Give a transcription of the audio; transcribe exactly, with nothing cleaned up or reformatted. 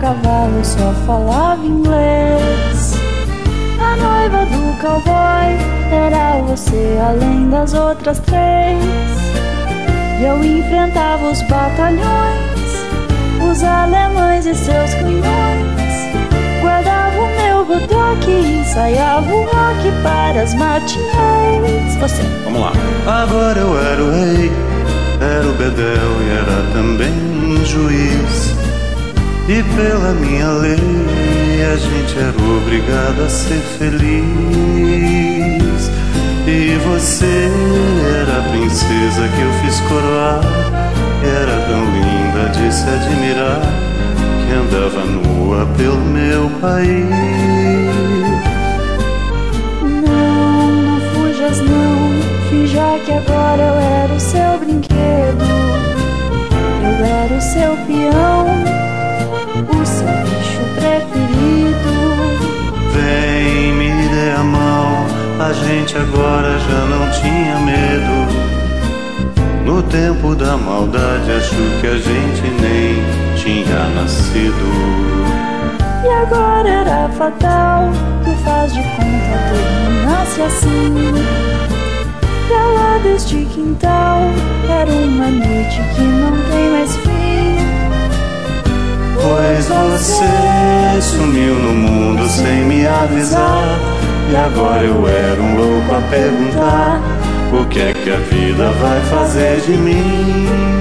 cavalo só falava inglês. A noiva do cowboy era você além das outras três. E eu enfrentava os batalhões, os alemães e seus canhões. Guardava o meu bodoque e ensaiava o rock para as matinês. Você, vamos lá. Agora eu era o rei, era o bedel e era também um juiz. E pela minha lei a gente era obrigado a ser feliz. E você era a princesa que eu fiz coroar. Era tão linda de se admirar que andava nua pelo meu país. não, não fujas não, finja que agora eu era o seu brinquedo. Eu era o seu peão, o seu bicho preferido. Vem, me dê a mão, a gente agora já não tinha medo. No tempo da maldade acho que a gente nem tinha nascido. E agora era fatal que o faz de conta terminasse assim. Pra lá deste quintal era uma noite que não tem mais fim. Pois você sumiu no mundo sem me avisar. E agora eu era um louco a perguntar: o que é que a vida vai fazer de mim?